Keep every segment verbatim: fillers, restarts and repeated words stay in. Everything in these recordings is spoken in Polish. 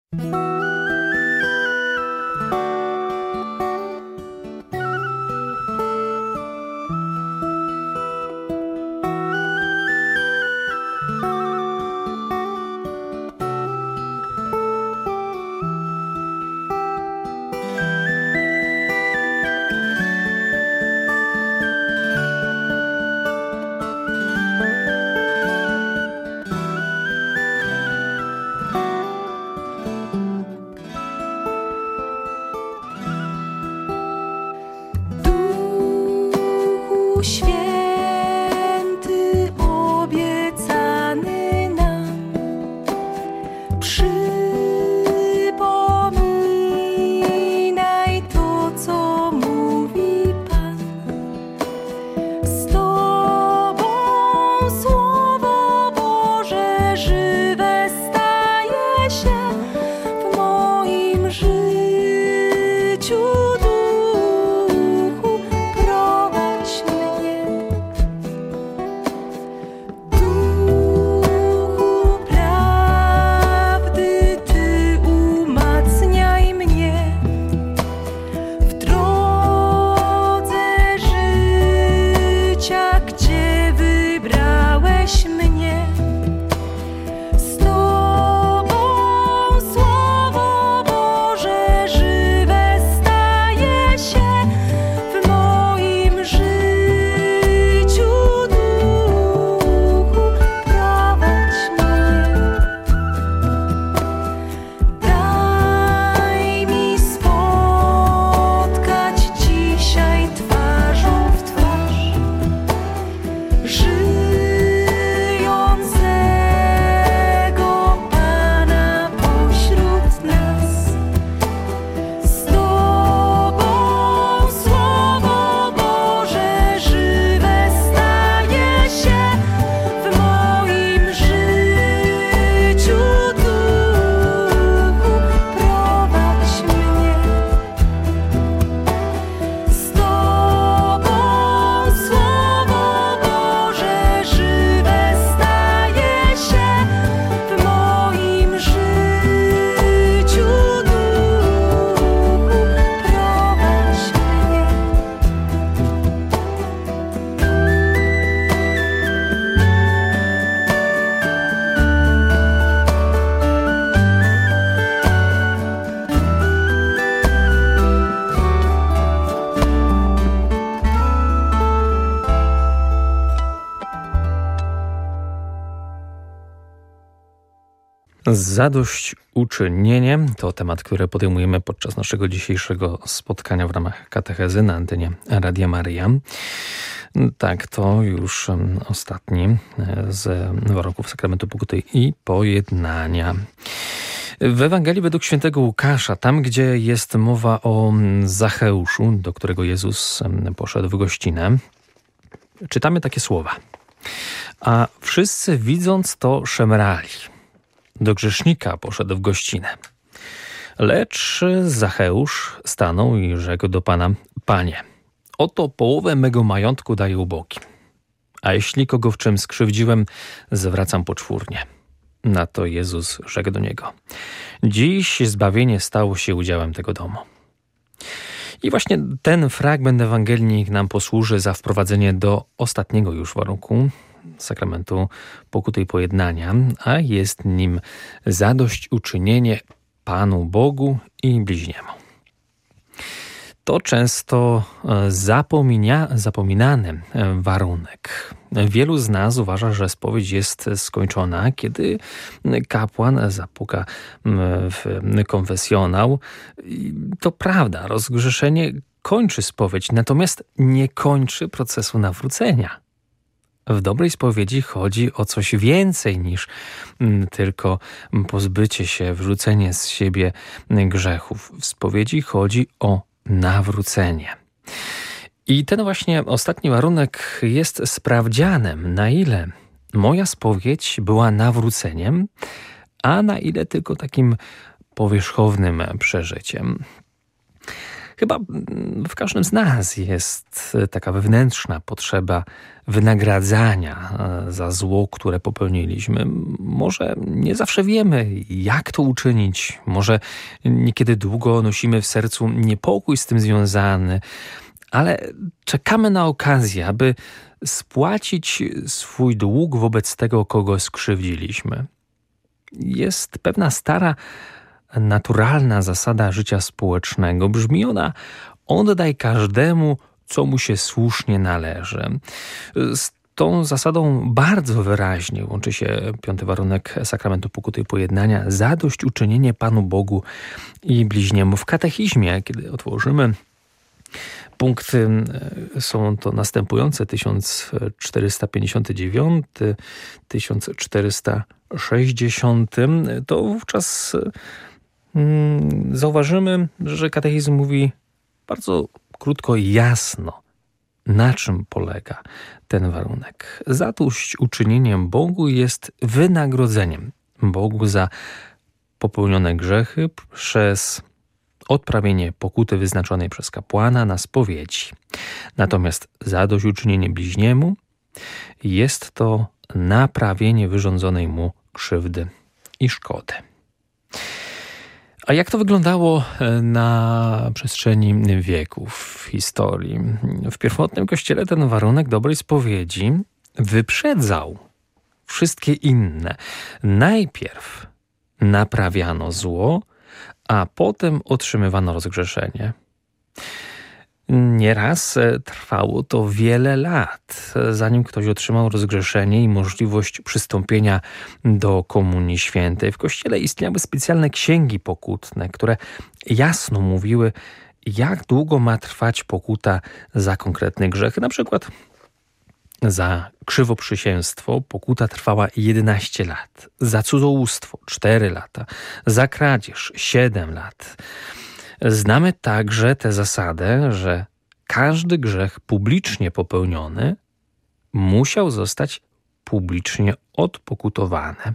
Zadośćuczynienie to temat, który podejmujemy podczas naszego dzisiejszego spotkania w ramach katechezy na antenie Radia Maryja. Tak, to już ostatni z warunków sakramentu pokuty i pojednania. W Ewangelii według świętego Łukasza, tam gdzie jest mowa o Zacheuszu, do którego Jezus poszedł w gościnę, czytamy takie słowa. A wszyscy widząc to szemrali. Do grzesznika poszedł w gościnę. Lecz Zacheusz stanął i rzekł do Pana: Panie, oto połowę mego majątku daję ubogim. A jeśli kogo w czym skrzywdziłem, zwracam poczwórnie. Na to Jezus rzekł do niego: Dziś zbawienie stało się udziałem tego domu. I właśnie ten fragment Ewangelii nam posłuży za wprowadzenie do ostatniego już warunku sakramentu pokuty i pojednania, a jest nim zadośćuczynienie Panu Bogu i bliźniemu. To często zapomina, zapominany warunek. Wielu z nas uważa, że spowiedź jest skończona, kiedy kapłan zapuka w konfesjonał. To prawda, rozgrzeszenie kończy spowiedź, natomiast nie kończy procesu nawrócenia. W dobrej spowiedzi chodzi o coś więcej niż tylko pozbycie się, wrzucenie z siebie grzechów. W spowiedzi chodzi o nawrócenie. I ten właśnie ostatni warunek jest sprawdzianem, na ile moja spowiedź była nawróceniem, a na ile tylko takim powierzchownym przeżyciem. Chyba w każdym z nas jest taka wewnętrzna potrzeba wynagradzania za zło, które popełniliśmy. Może nie zawsze wiemy, jak to uczynić. Może niekiedy długo nosimy w sercu niepokój z tym związany, ale czekamy na okazję, aby spłacić swój dług wobec tego, kogo skrzywdziliśmy. Jest pewna stara, naturalna zasada życia społecznego. Brzmi ona: oddaj każdemu, co mu się słusznie należy. Z tą zasadą bardzo wyraźnie łączy się piąty warunek sakramentu pokuty i pojednania: zadośćuczynienie Panu Bogu i bliźniemu. W katechizmie, kiedy otworzymy punkty, są to następujące: tysiąc czterysta pięćdziesiąty dziewiąty, tysiąc czterysta sześćdziesiąty. To wówczas hmm, zauważymy, że katechizm mówi bardzo krótko i jasno, na czym polega ten warunek. Zadośćuczynieniem Bogu jest wynagrodzeniem Bogu za popełnione grzechy przez odprawienie pokuty wyznaczonej przez kapłana na spowiedzi. Natomiast zadośćuczynienie bliźniemu jest to naprawienie wyrządzonej mu krzywdy i szkody. A jak to wyglądało na przestrzeni wieków w historii? W pierwotnym kościele ten warunek dobrej spowiedzi wyprzedzał wszystkie inne. Najpierw naprawiano zło, a potem otrzymywano rozgrzeszenie. Nieraz trwało to wiele lat, zanim ktoś otrzymał rozgrzeszenie i możliwość przystąpienia do Komunii Świętej. W Kościele istniały specjalne księgi pokutne, które jasno mówiły, jak długo ma trwać pokuta za konkretny grzech. Na przykład za krzywoprzysięstwo pokuta trwała jedenaście lat, za cudzołóstwo cztery lata, za kradzież siedem lat. Znamy także tę zasadę, że każdy grzech publicznie popełniony musiał zostać publicznie odpokutowany.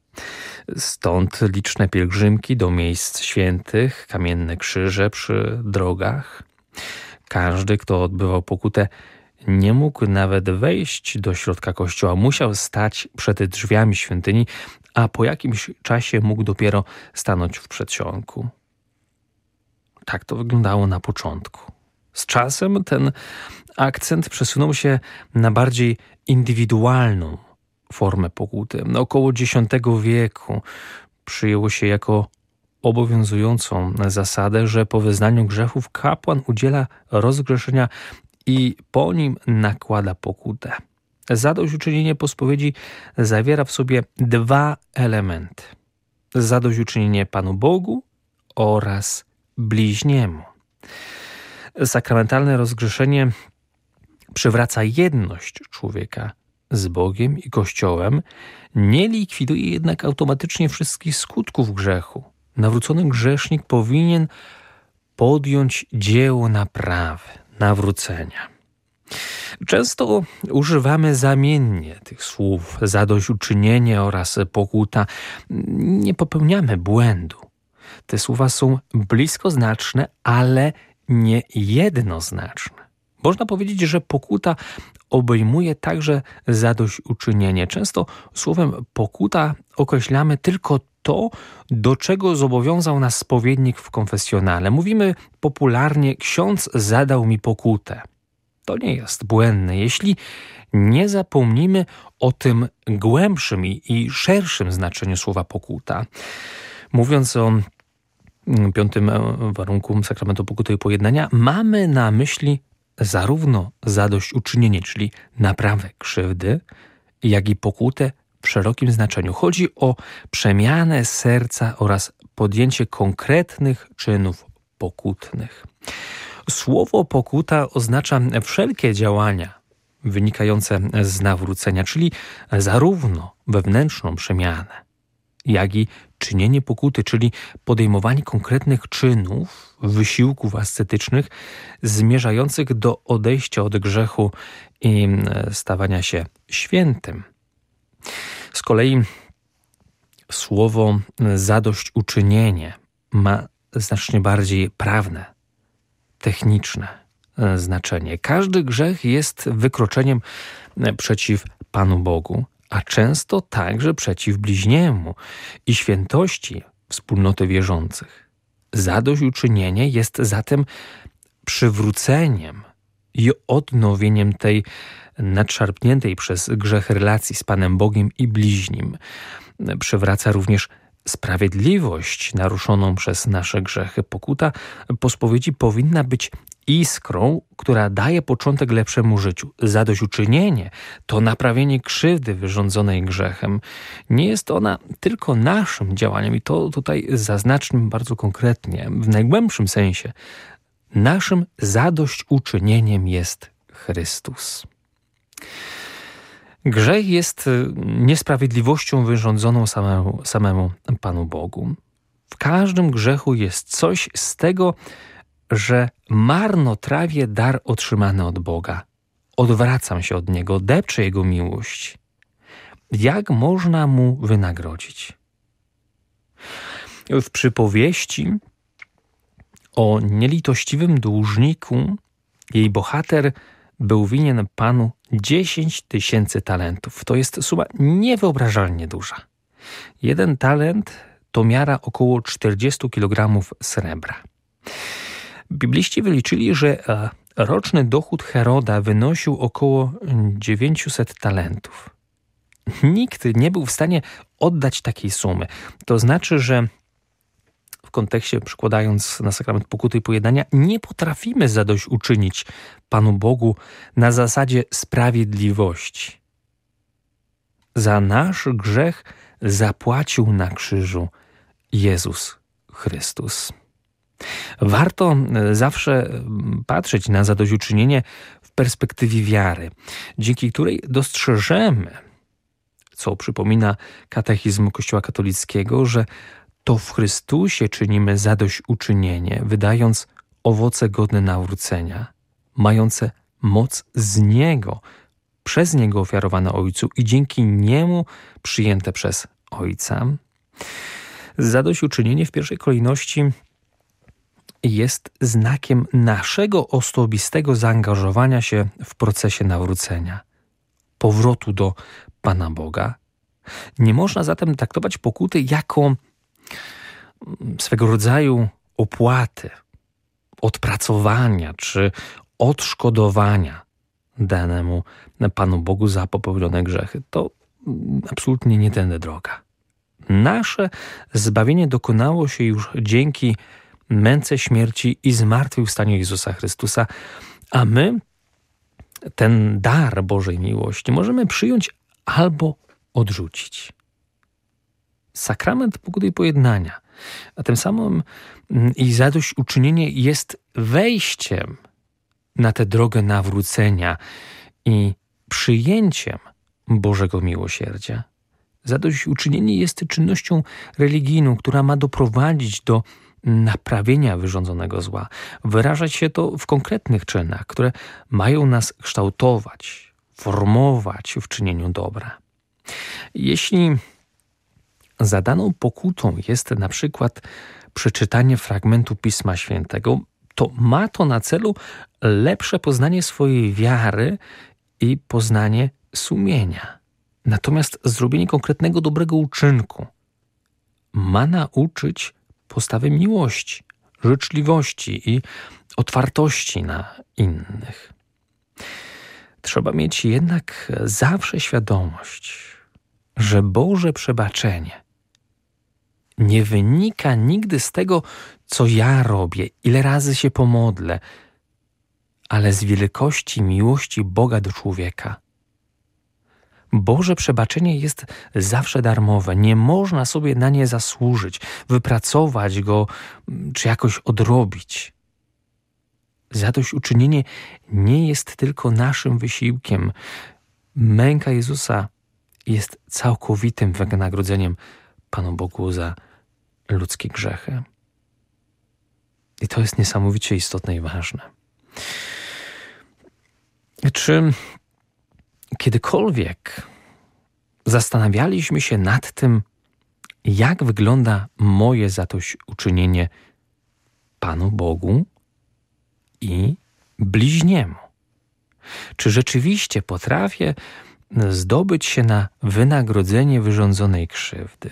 Stąd liczne pielgrzymki do miejsc świętych, kamienne krzyże przy drogach. Każdy, kto odbywał pokutę, nie mógł nawet wejść do środka kościoła. Musiał stać przed drzwiami świątyni, a po jakimś czasie mógł dopiero stanąć w przedsionku. Tak to wyglądało na początku. Z czasem ten akcent przesunął się na bardziej indywidualną formę pokuty. Około X wieku przyjęło się jako obowiązującą zasadę, że po wyznaniu grzechów kapłan udziela rozgrzeszenia i po nim nakłada pokutę. Zadośćuczynienie po spowiedzi zawiera w sobie dwa elementy: zadośćuczynienie Panu Bogu oraz bliźniemu. Sakramentalne rozgrzeszenie przywraca jedność człowieka z Bogiem i Kościołem, nie likwiduje jednak automatycznie wszystkich skutków grzechu. Nawrócony grzesznik powinien podjąć dzieło naprawy, nawrócenia. Często używamy zamiennie tych słów zadośćuczynienie oraz pokuta. Nie popełniamy błędu. Te słowa są bliskoznaczne, ale nie jednoznaczne. Można powiedzieć, że pokuta obejmuje także zadośćuczynienie. Często słowem pokuta określamy tylko to, do czego zobowiązał nas spowiednik w konfesjonale. Mówimy popularnie: ksiądz zadał mi pokutę. To nie jest błędne, jeśli nie zapomnimy o tym głębszym i, i szerszym znaczeniu słowa pokuta. Mówiąc o piątym warunku sakramentu pokuty i pojednania, mamy na myśli zarówno zadośćuczynienie, czyli naprawę krzywdy, jak i pokutę w szerokim znaczeniu. Chodzi o przemianę serca oraz podjęcie konkretnych czynów pokutnych. Słowo pokuta oznacza wszelkie działania wynikające z nawrócenia, czyli zarówno wewnętrzną przemianę, jak i czynienie pokuty, czyli podejmowanie konkretnych czynów, wysiłków ascetycznych zmierzających do odejścia od grzechu i stawania się świętym. Z kolei słowo zadośćuczynienie ma znacznie bardziej prawne, techniczne znaczenie. Każdy grzech jest wykroczeniem przeciw Panu Bogu, a często także przeciw bliźniemu i świętości wspólnoty wierzących. Zadośćuczynienie jest zatem przywróceniem i odnowieniem tej nadszarpniętej przez grzech relacji z Panem Bogiem i bliźnim. Przywraca również sprawiedliwość naruszoną przez nasze grzechy. Pokuta po spowiedzi powinna być iskrą, która daje początek lepszemu życiu. Zadośćuczynienie to naprawienie krzywdy wyrządzonej grzechem. Nie jest ona tylko naszym działaniem i to tutaj zaznaczmy bardzo konkretnie. W najgłębszym sensie naszym zadośćuczynieniem jest Chrystus. Grzech jest niesprawiedliwością wyrządzoną samemu, samemu Panu Bogu. W każdym grzechu jest coś z tego, że marnotrawię dar otrzymany od Boga. Odwracam się od Niego, depczę Jego miłość. Jak można Mu wynagrodzić? W przypowieści o nielitościwym dłużniku jej bohater był winien Panu dziesięć tysięcy talentów. To jest suma niewyobrażalnie duża. Jeden talent to miara około czterdzieści kilogramów srebra. Bibliści wyliczyli, że roczny dochód Heroda wynosił około dziewięćset talentów. Nikt nie był w stanie oddać takiej sumy. To znaczy, że w kontekście, przykładając na sakrament pokuty i pojednania, nie potrafimy zadośćuczynić Panu Bogu na zasadzie sprawiedliwości. Za nasz grzech zapłacił na krzyżu Jezus Chrystus. Warto zawsze patrzeć na zadośćuczynienie w perspektywie wiary, dzięki której dostrzeżemy, co przypomina katechizm Kościoła katolickiego, że to w Chrystusie czynimy zadośćuczynienie, wydając owoce godne nawrócenia, mające moc z Niego, przez Niego ofiarowane Ojcu i dzięki Niemu przyjęte przez Ojca. Zadośćuczynienie w pierwszej kolejności jest znakiem naszego osobistego zaangażowania się w procesie nawrócenia, powrotu do Pana Boga. Nie można zatem traktować pokuty jako swego rodzaju opłaty, odpracowania czy odszkodowania danemu Panu Bogu za popełnione grzechy. To absolutnie nie tędy droga. Nasze zbawienie dokonało się już dzięki męce śmierci i zmartwychwstaniu Jezusa Chrystusa, a my ten dar Bożej miłości możemy przyjąć albo odrzucić. Sakrament pokuty i pojednania, a tym samym i zadośćuczynienie jest wejściem na tę drogę nawrócenia i przyjęciem Bożego miłosierdzia. Zadośćuczynienie jest czynnością religijną, która ma doprowadzić do naprawienia wyrządzonego zła. Wyrażać się to w konkretnych czynach, które mają nas kształtować, formować w czynieniu dobra. Jeśli zadaną pokutą jest na przykład przeczytanie fragmentu Pisma Świętego, to ma to na celu lepsze poznanie swojej wiary i poznanie sumienia. Natomiast zrobienie konkretnego dobrego uczynku ma nauczyć postawy miłości, życzliwości i otwartości na innych. Trzeba mieć jednak zawsze świadomość, że Boże przebaczenie nie wynika nigdy z tego, co ja robię, ile razy się pomodlę, ale z wielkości miłości Boga do człowieka. Boże przebaczenie jest zawsze darmowe. Nie można sobie na nie zasłużyć, wypracować go czy jakoś odrobić. Zadośćuczynienie nie jest tylko naszym wysiłkiem. Męka Jezusa jest całkowitym wynagrodzeniem Panu Bogu za ludzkie grzechy. I to jest niesamowicie istotne i ważne. Czy kiedykolwiek zastanawialiśmy się nad tym, jak wygląda moje zadośćuczynienie Panu Bogu? i bliźniemu. Czy rzeczywiście potrafię zdobyć się na wynagrodzenie wyrządzonej krzywdy?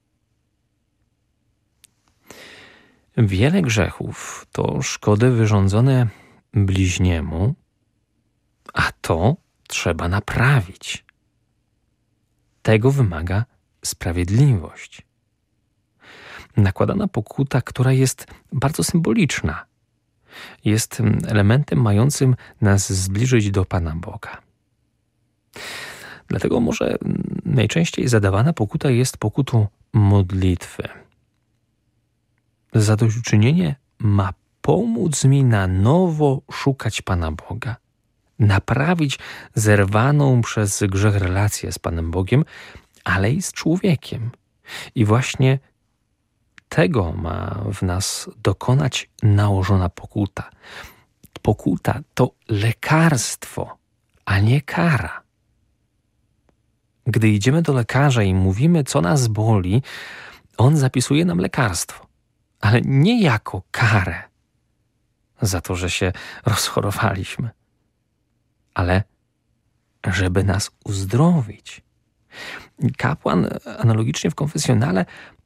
Wiele grzechów to szkody wyrządzone bliźniemu, a to trzeba naprawić. Tego wymaga sprawiedliwość. Nakładana pokuta, która jest bardzo symboliczna, jest elementem mającym nas zbliżyć do Pana Boga. Dlatego może najczęściej zadawana pokuta jest pokutą modlitwy. Zadośćuczynienie ma pomóc mi na nowo szukać Pana Boga, naprawić zerwaną przez grzech relację z Panem Bogiem, ale i z człowiekiem. I właśnie tego ma w nas dokonać nałożona pokuta. Pokuta to lekarstwo, a nie kara. Gdy idziemy do lekarza i mówimy, co nas boli, on zapisuje nam lekarstwo, ale nie jako karę za to, że się rozchorowaliśmy, ale żeby nas uzdrowić. Kapłan analogicznie w konfesjonale,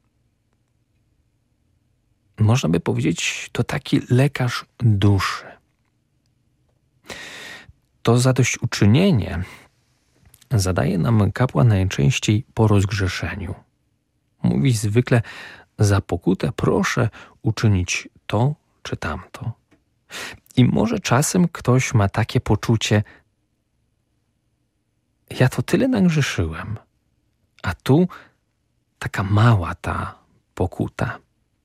można by powiedzieć, to taki lekarz duszy. To zadośćuczynienie zadaje nam kapłan najczęściej po rozgrzeszeniu. Mówi zwykle: za pokutę proszę uczynić to czy tamto. I może czasem ktoś ma takie poczucie: ja to tyle nagrzeszyłem, a tu taka mała ta pokuta.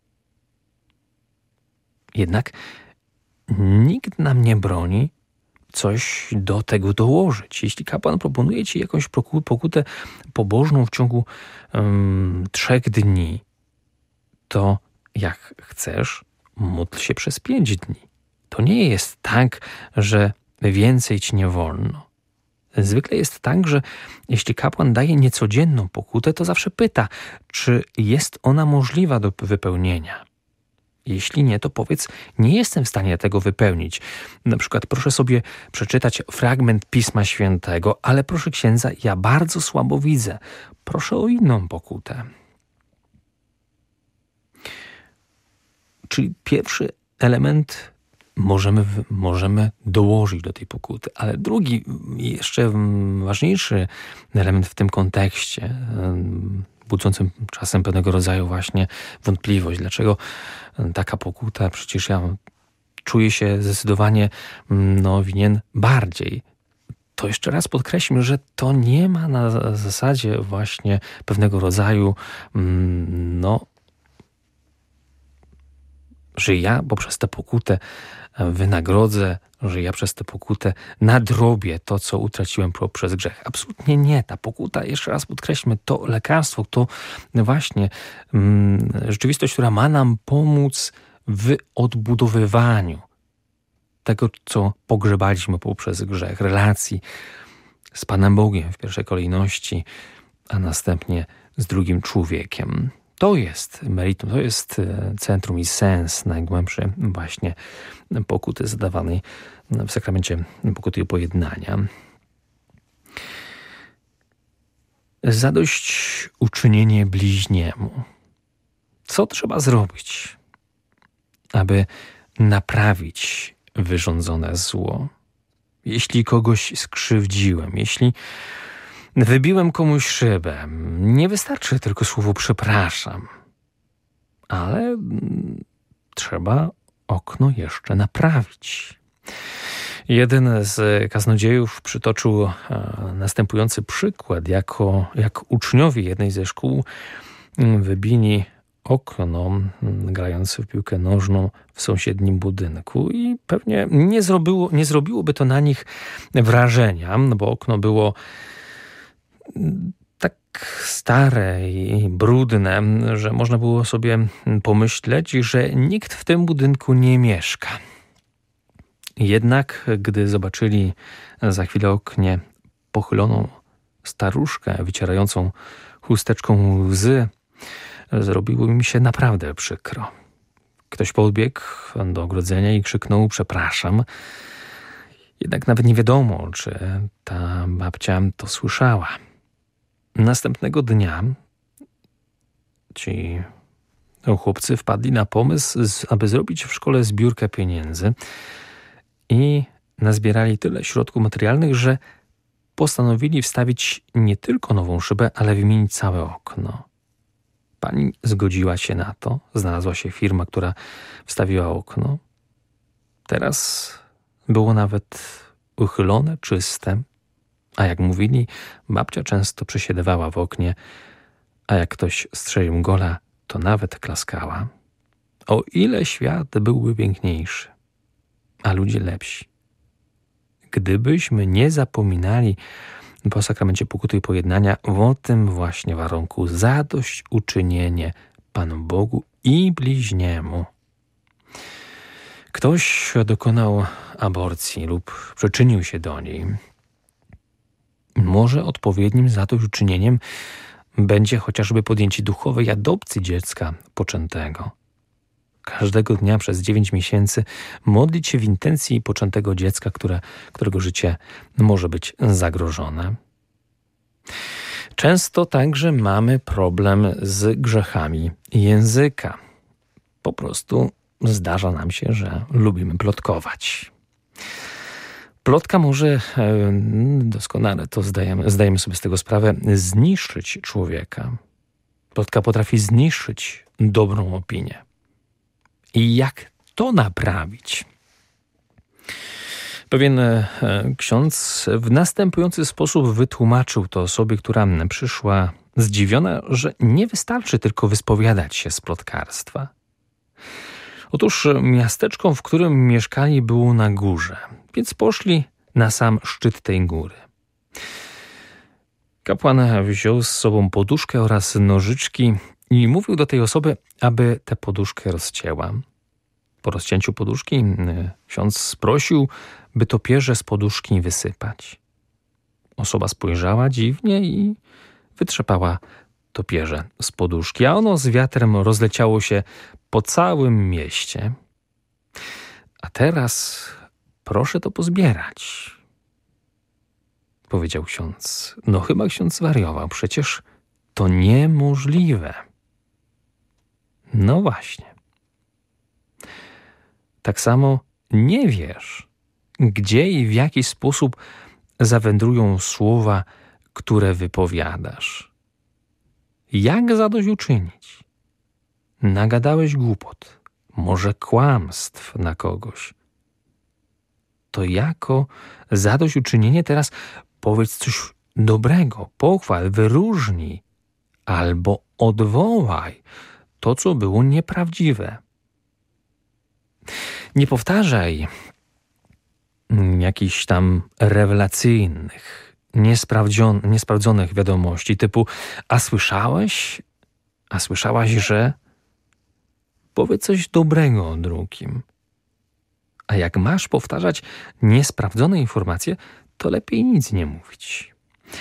Jednak nikt nam nie broni coś do tego dołożyć. Jeśli kapłan proponuje ci jakąś pokutę pobożną w ciągu um, trzech dni, to jak chcesz, módl się przez pięć dni. To nie jest tak, że więcej ci nie wolno. Zwykle jest tak, że jeśli kapłan daje niecodzienną pokutę, to zawsze pyta, czy jest ona możliwa do wypełnienia. Jeśli nie, to powiedz: nie jestem w stanie tego wypełnić. Na przykład proszę sobie przeczytać fragment Pisma Świętego, ale proszę księdza, ja bardzo słabo widzę. Proszę o inną pokutę. Czyli pierwszy element możemy, możemy dołożyć do tej pokuty, ale drugi, jeszcze ważniejszy element w tym kontekście, budzącym czasem pewnego rodzaju właśnie wątpliwość. Dlaczego taka pokuta? Przecież ja czuję się zdecydowanie no, winien bardziej. To jeszcze raz podkreślmy, że to nie ma na zasadzie właśnie pewnego rodzaju no, że ja poprzez tę pokutę wynagrodzę, że ja przez tę pokutę nadrobię to, co utraciłem poprzez grzech. Absolutnie nie. Ta pokuta, jeszcze raz podkreślmy, to lekarstwo, to właśnie mm, rzeczywistość, która ma nam pomóc w odbudowywaniu tego, co pogrzebaliśmy poprzez grzech, relacji z Panem Bogiem w pierwszej kolejności, a następnie z drugim człowiekiem. To jest meritum, to jest centrum i sens najgłębszy właśnie pokuty zadawanej w sakramencie pokuty i pojednania. Zadośćuczynienie bliźniemu. Co trzeba zrobić, aby naprawić wyrządzone zło? Jeśli kogoś skrzywdziłem, jeśli wybiłem komuś szybę, nie wystarczy tylko słowo przepraszam, ale trzeba okno jeszcze naprawić. Jeden z kaznodziejów przytoczył następujący przykład, jako, jak uczniowie jednej ze szkół wybili okno grając w piłkę nożną w sąsiednim budynku i pewnie nie zrobiło, nie zrobiłoby to na nich wrażenia, no bo okno było tak stare i brudne, że można było sobie pomyśleć, że nikt w tym budynku nie mieszka. Jednak gdy zobaczyli za chwilę oknie pochyloną staruszkę wycierającą chusteczką łzy, zrobiło mi się naprawdę przykro. Ktoś podbiegł do ogrodzenia i krzyknął: przepraszam. Jednak nawet nie wiadomo, czy ta babcia to słyszała. Następnego dnia ci chłopcy wpadli na pomysł, aby zrobić w szkole zbiórkę pieniędzy i nazbierali tyle środków materialnych, że postanowili wstawić nie tylko nową szybę, ale wymienić całe okno. Pani zgodziła się na to. Znalazła się firma, która wstawiła okno. Teraz było nawet uchylone, czyste. A jak mówili, babcia często przesiadywała w oknie, a jak ktoś strzelił gola, to nawet klaskała. O ile świat byłby piękniejszy, a ludzie lepsi. Gdybyśmy nie zapominali po sakramencie pokuty i pojednania o tym właśnie warunku: zadośćuczynienie Panu Bogu i bliźniemu. Ktoś dokonał aborcji lub przyczynił się do niej. Może odpowiednim zadośćuczynieniem będzie chociażby podjęcie duchowej adopcji dziecka poczętego. Każdego dnia przez dziewięć miesięcy modlić się w intencji poczętego dziecka, które, którego życie może być zagrożone. Często także mamy problem z grzechami języka. Po prostu zdarza nam się, że lubimy plotkować. Plotka może, doskonale to zdajemy, zdajemy sobie z tego sprawę, zniszczyć człowieka. Plotka potrafi zniszczyć dobrą opinię. I jak to naprawić? Pewien ksiądz w następujący sposób wytłumaczył to osobie, która przyszła zdziwiona, że nie wystarczy tylko wyspowiadać się z plotkarstwa. Otóż miasteczko, w którym mieszkali, było na górze, więc poszli na sam szczyt tej góry. Kapłan wziął z sobą poduszkę oraz nożyczki i mówił do tej osoby, aby tę poduszkę rozcięła. Po rozcięciu poduszki ksiądz prosił, by to pierze z poduszki wysypać. Osoba spojrzała dziwnie i wytrzepała to pierze z poduszki, a ono z wiatrem rozleciało się po całym mieście. A teraz proszę to pozbierać, powiedział ksiądz. No chyba ksiądz zwariował, przecież to niemożliwe. No właśnie. Tak samo nie wiesz, gdzie i w jaki sposób zawędrują słowa, które wypowiadasz. Jak zadośćuczynić? Nagadałeś głupot, może kłamstw na kogoś. To jako zadośćuczynienie teraz powiedz coś dobrego, pochwal, wyróżnij albo odwołaj to, co było nieprawdziwe. Nie powtarzaj jakichś tam rewelacyjnych, niesprawdzonych wiadomości typu: a słyszałeś? A słyszałaś, że? Powiedz coś dobrego o drugim. A jak masz powtarzać niesprawdzone informacje, to lepiej nic nie mówić.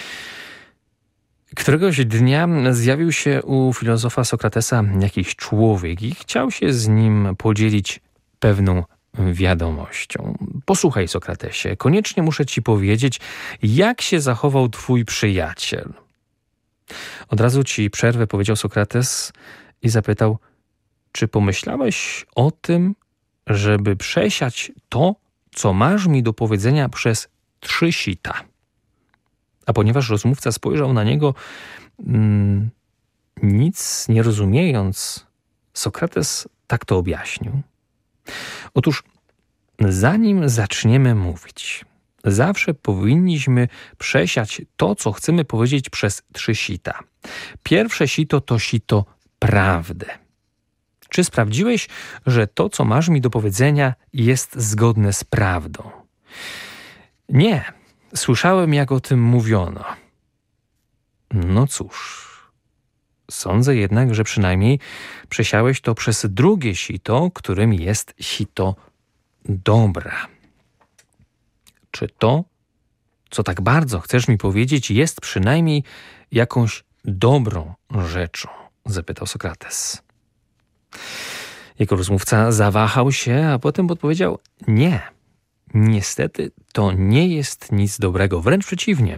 Któregoś dnia zjawił się u filozofa Sokratesa jakiś człowiek i chciał się z nim podzielić pewną wiadomością. Posłuchaj, Sokratesie, koniecznie muszę ci powiedzieć, jak się zachował twój przyjaciel. Od razu ci przerwę, powiedział Sokrates i zapytał: czy pomyślałeś o tym, żeby przesiać to, co masz mi do powiedzenia, przez trzy sita? A ponieważ rozmówca spojrzał na niego, mm, nic nie rozumiejąc, Sokrates tak to objaśnił. Otóż zanim zaczniemy mówić, zawsze powinniśmy przesiać to, co chcemy powiedzieć, przez trzy sita. Pierwsze sito to sito prawdy. Czy sprawdziłeś, że to, co masz mi do powiedzenia, jest zgodne z prawdą? Nie. Słyszałem, jak o tym mówiono. No cóż, sądzę jednak, że przynajmniej przesiałeś to przez drugie sito, którym jest sito dobra. Czy to, co tak bardzo chcesz mi powiedzieć, jest przynajmniej jakąś dobrą rzeczą? Zapytał Sokrates. Jego rozmówca zawahał się, a potem odpowiedział: nie, niestety to nie jest nic dobrego, wręcz przeciwnie.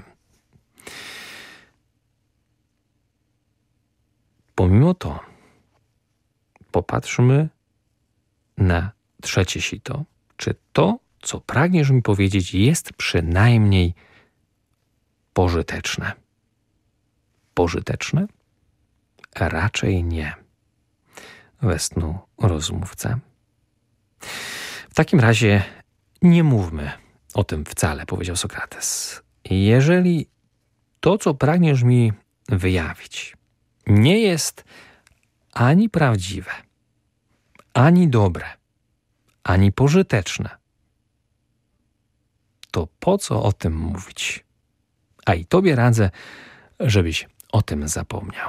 Pomimo to popatrzmy na trzecie sito. Czy to, co pragniesz mi powiedzieć, jest przynajmniej pożyteczne? Pożyteczne? Raczej nie, westchnął rozmówca. W takim razie nie mówmy o tym wcale, powiedział Sokrates. Jeżeli to, co pragniesz mi wyjawić, nie jest ani prawdziwe, ani dobre, ani pożyteczne, to po co o tym mówić? A i tobie radzę, żebyś o tym zapomniał.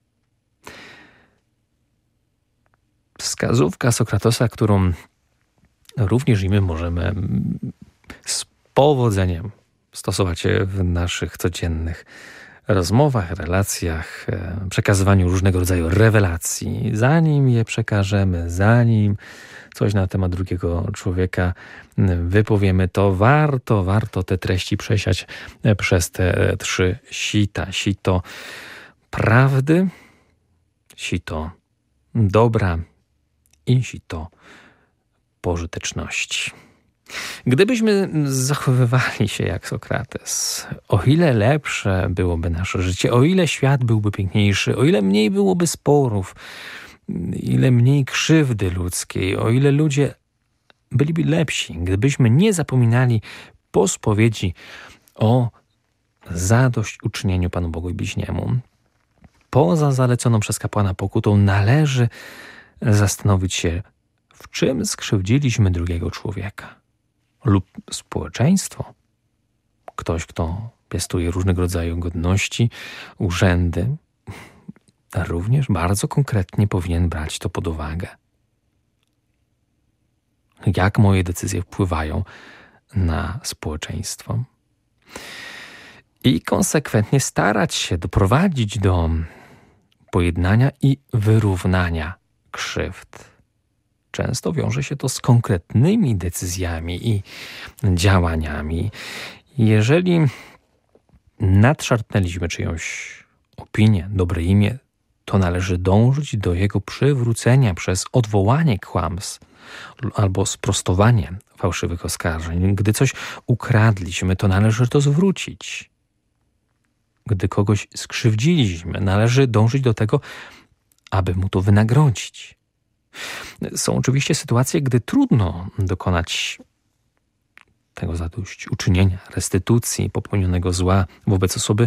Wskazówka Sokratesa, którą również i my możemy z powodzeniem stosować w naszych codziennych rozmowach, relacjach, przekazywaniu różnego rodzaju rewelacji. Zanim je przekażemy, zanim coś na temat drugiego człowieka wypowiemy, to warto, warto te treści przesiać przez te trzy sita. Sito prawdy, sito dobra i sito pożyteczności. Gdybyśmy zachowywali się jak Sokrates, o ile lepsze byłoby nasze życie, o ile świat byłby piękniejszy, o ile mniej byłoby sporów, ile mniej krzywdy ludzkiej, o ile ludzie byliby lepsi, gdybyśmy nie zapominali po spowiedzi o zadośćuczynieniu Panu Bogu i bliźniemu. Poza zaleconą przez kapłana pokutą należy zastanowić się, w czym skrzywdziliśmy drugiego człowieka lub społeczeństwo. Ktoś, kto piastuje różnego rodzaju godności, urzędy, również bardzo konkretnie powinien brać to pod uwagę. Jak moje decyzje wpływają na społeczeństwo? I konsekwentnie starać się doprowadzić do pojednania i wyrównania krzywd. Często wiąże się to z konkretnymi decyzjami i działaniami. Jeżeli nadszarpnęliśmy czyjąś opinię, dobre imię, to należy dążyć do jego przywrócenia przez odwołanie kłamstw albo sprostowanie fałszywych oskarżeń. Gdy coś ukradliśmy, to należy to zwrócić. Gdy kogoś skrzywdziliśmy, należy dążyć do tego, aby mu to wynagrodzić. Są oczywiście sytuacje, gdy trudno dokonać tego zadośćuczynienia, restytucji popełnionego zła wobec osoby,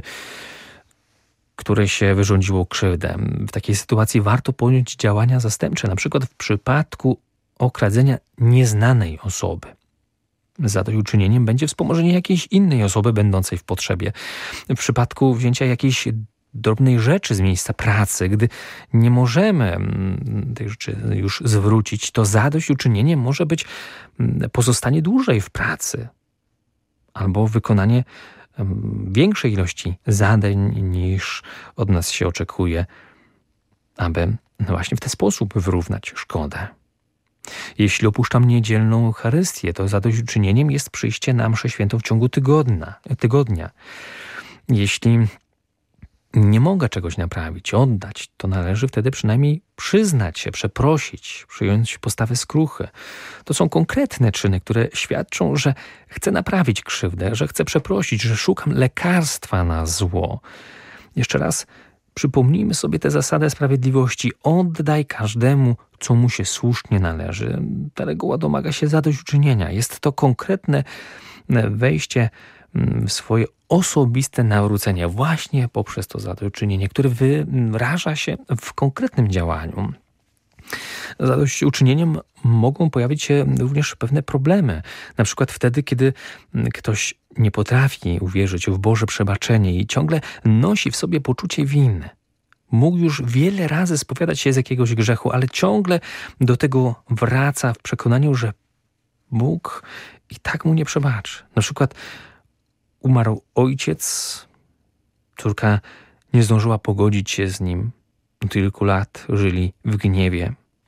której się wyrządziło krzywdę. W takiej sytuacji warto podjąć działania zastępcze, na przykład w przypadku okradzenia nieznanej osoby. Zadośćuczynieniem będzie wspomożenie jakiejś innej osoby będącej w potrzebie. W przypadku wzięcia jakiejś drobnej rzeczy z miejsca pracy, gdy nie możemy tej rzeczy już zwrócić, to zadośćuczynieniem może być pozostanie dłużej w pracy albo wykonanie większej ilości zadań niż od nas się oczekuje, aby właśnie w ten sposób wyrównać szkodę. Jeśli opuszczam niedzielną Eucharystię, to zadośćuczynieniem jest przyjście na mszę świętą w ciągu tygodnia. tygodnia. Jeśli nie mogę czegoś naprawić, oddać, to należy wtedy przynajmniej przyznać się, przeprosić, przyjąć postawę skruchy. To są konkretne czyny, które świadczą, że chcę naprawić krzywdę, że chcę przeprosić, że szukam lekarstwa na zło. Jeszcze raz przypomnijmy sobie tę zasadę sprawiedliwości. Oddaj każdemu, co mu się słusznie należy. Ta reguła domaga się zadośćuczynienia. Jest to konkretne wejście w swoje osobiste nawrócenie właśnie poprzez to zadośćuczynienie, które wyraża się w konkretnym działaniu. Zadośćuczynieniem mogą pojawić się również pewne problemy. Na przykład wtedy, kiedy ktoś nie potrafi uwierzyć w Boże przebaczenie i ciągle nosi w sobie poczucie winy. Mógł już wiele razy spowiadać się z jakiegoś grzechu, ale ciągle do tego wraca w przekonaniu, że Bóg i tak mu nie przebaczy. Na przykład umarł ojciec, córka nie zdążyła pogodzić się z nim. Od kilku lat żyli w gniewie.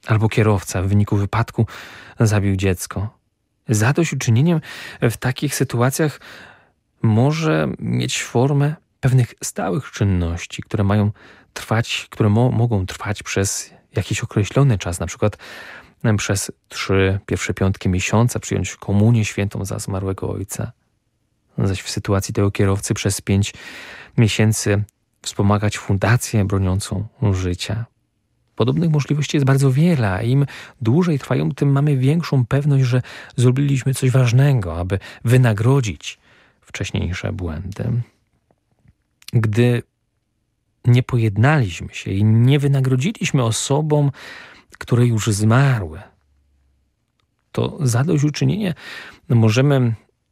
albo kierowca w wyniku wypadku zabił dziecko. Zadośćuczynieniem w takich sytuacjach może mieć formę pewnych stałych czynności, które mają trwać, które mo- mogą trwać przez jakiś określony czas, na przykład przez trzy pierwsze piątki miesiąca przyjąć komunię świętą za zmarłego ojca, zaś w sytuacji tego kierowcy przez pięć miesięcy wspomagać fundację broniącą życia. Podobnych możliwości jest bardzo wiele, a im dłużej trwają, tym mamy większą pewność, że zrobiliśmy coś ważnego, aby wynagrodzić wcześniejsze błędy. Gdy nie pojednaliśmy się i nie wynagrodziliśmy osobom, które już zmarły, to zadośćuczynienie możemy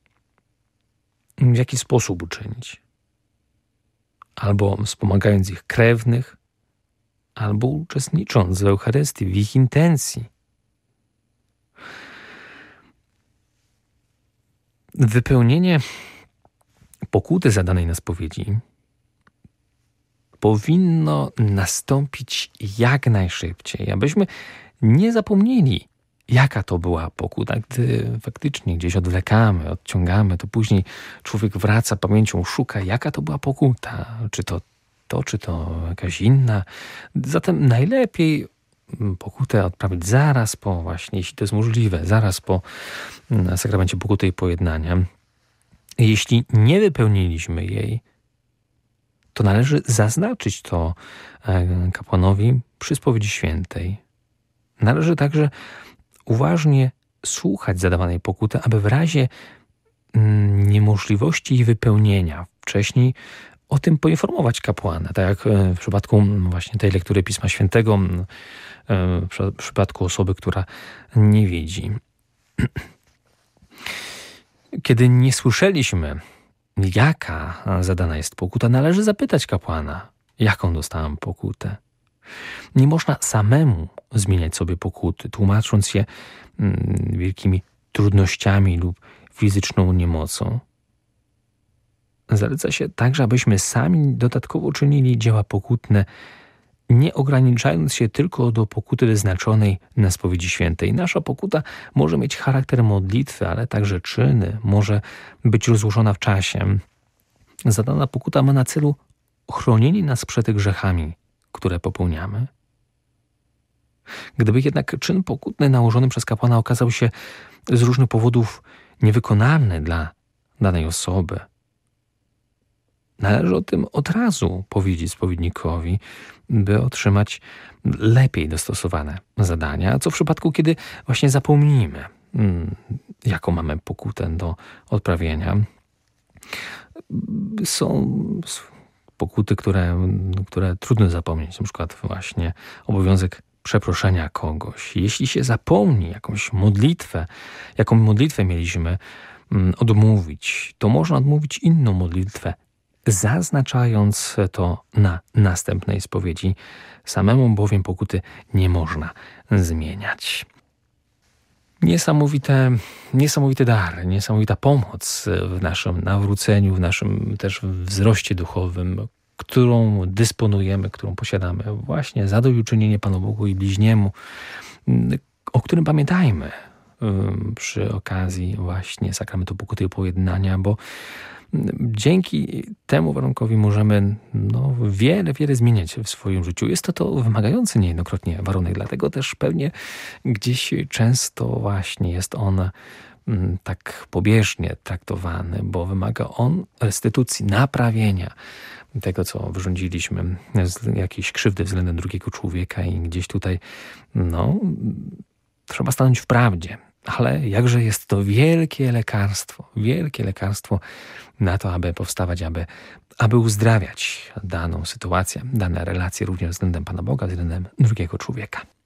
w jakiś sposób uczynić. Albo wspomagając ich krewnych, albo uczestnicząc w Eucharystii, w ich intencji. Wypełnienie pokuty zadanej na spowiedzi powinno nastąpić jak najszybciej, abyśmy nie zapomnieli, jaka to była pokuta. Gdy faktycznie gdzieś odwlekamy, odciągamy, to później człowiek wraca pamięcią, szuka, jaka to była pokuta. Czy to to, czy to jakaś inna. Zatem najlepiej pokutę odprawić zaraz po właśnie, jeśli to jest możliwe, zaraz po sakramencie pokuty i pojednania. Jeśli nie wypełniliśmy jej, to należy zaznaczyć to kapłanowi przy spowiedzi świętej. Należy także uważnie słuchać zadawanej pokuty, aby w razie niemożliwości jej wypełnienia wcześniej o tym poinformować kapłana. Tak jak w przypadku właśnie tej lektury Pisma Świętego, w przypadku osoby, która nie widzi. Kiedy nie słyszeliśmy, jaka zadana jest pokuta, należy zapytać kapłana, jaką dostałem pokutę. Nie można samemu zmieniać sobie pokuty, tłumacząc je wielkimi trudnościami lub fizyczną niemocą. Zaleca się także, abyśmy sami dodatkowo czynili dzieła pokutne, nie ograniczając się tylko do pokuty wyznaczonej na spowiedzi świętej. Nasza pokuta może mieć charakter modlitwy, ale także czyny, może być rozłożona w czasie. Zadana pokuta ma na celu chronienie nas przed grzechami, które popełniamy. Gdyby jednak czyn pokutny nałożony przez kapłana okazał się z różnych powodów niewykonalny dla danej osoby, należy o tym od razu powiedzieć spowiednikowi, by otrzymać lepiej dostosowane zadania, co w przypadku, kiedy właśnie zapomnimy, jaką mamy pokutę do odprawienia. Są pokuty, które, które trudno zapomnieć, na przykład właśnie obowiązek przeproszenia kogoś. Jeśli się zapomni jakąś modlitwę, jaką modlitwę mieliśmy odmówić, to można odmówić inną modlitwę, zaznaczając to na następnej spowiedzi. Samemu bowiem pokuty nie można zmieniać. Niesamowite, niesamowity dar, niesamowita pomoc w naszym nawróceniu, w naszym też wzroście duchowym, którą dysponujemy, którą posiadamy. Właśnie zadośćuczynienie Panu Bogu i bliźniemu, o którym pamiętajmy przy okazji właśnie sakramentu pokuty i pojednania, bo dzięki temu warunkowi możemy no, wiele, wiele zmieniać w swoim życiu. Jest to to wymagający niejednokrotnie warunek, dlatego też pewnie gdzieś często właśnie jest on tak pobieżnie traktowany, bo wymaga on restytucji, naprawienia tego, co wyrządziliśmy, jakiejś krzywdy względem drugiego człowieka i gdzieś tutaj no, trzeba stanąć w prawdzie. Ale jakże jest to wielkie lekarstwo, wielkie lekarstwo na to, aby powstawać, aby, aby uzdrawiać daną sytuację, dane relacje również względem Pana Boga, względem drugiego człowieka.